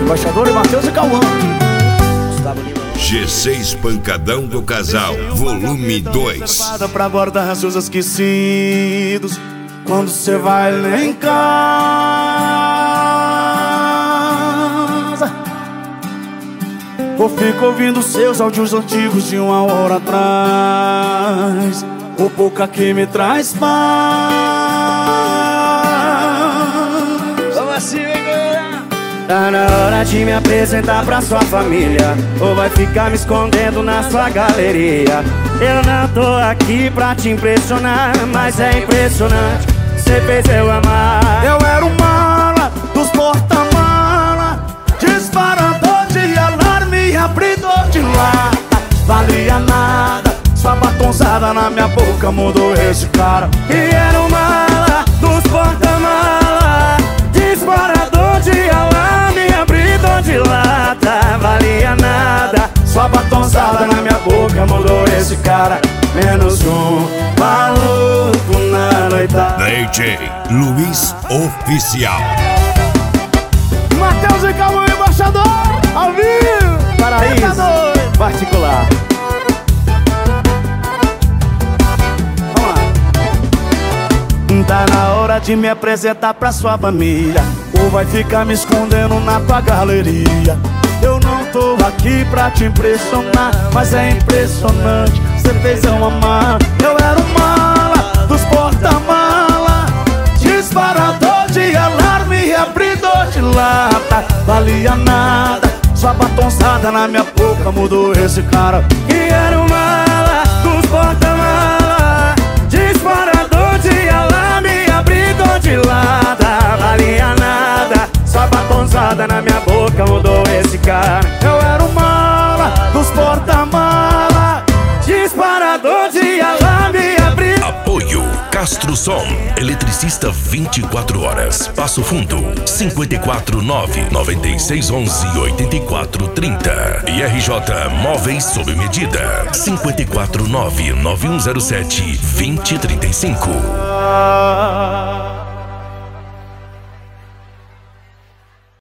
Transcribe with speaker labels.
Speaker 1: Embaixador e Matheus e Cauã.
Speaker 2: G6 Pancadão do Casal, volume 2.
Speaker 1: Pra guardar seus esquecidos quando cê vai lá em casa. Ou fico ouvindo seus áudios antigos de 1 hora atrás. O pouca que me traz paz.
Speaker 3: Vamos assim, galera.
Speaker 1: Tá na hora de me apresentar pra sua família, ou vai ficar me escondendo na sua galeria. Eu não tô aqui pra te impressionar, mas é impressionante, cê fez eu amar. Eu era o mala dos porta-mala, disparador de alarme, abridor de lata. Valia nada, sua batonzada na minha boca mudou esse cara. E era o mala dos porta-mala, disparador de alarme, abridor de lata. Valia nada, sua batonzada na minha boca mudou esse cara. Menos um maluco na noitada.
Speaker 2: DJ Luiz Oficial.
Speaker 3: Matheus e Cauã, embaixador, ao vivo.
Speaker 1: Paraíso particular. Vamos lá. Tá na hora de me apresentar pra sua família, ou vai ficar me escondendo na tua galeria. Eu não tô aqui pra te impressionar, mas é impressionante, cê fez eu amar. Eu era o mala dos porta-mala, disparador de alarme, abridor de lata. Valia nada, sua batonzada na minha boca mudou esse cara. E era o mala dos porta-mala, disparador de alarme, abridor de lata. Valia nada, sua batonzada na minha boca mudou esse cara. Eu era o mala dos porta-mala, disparador de alarme, abridor.
Speaker 4: Apoio Castro Som, eletricista 24 horas. Passo Fundo, 549-9611-8430. E RJ Móveis sob medida, 549-9107-2035.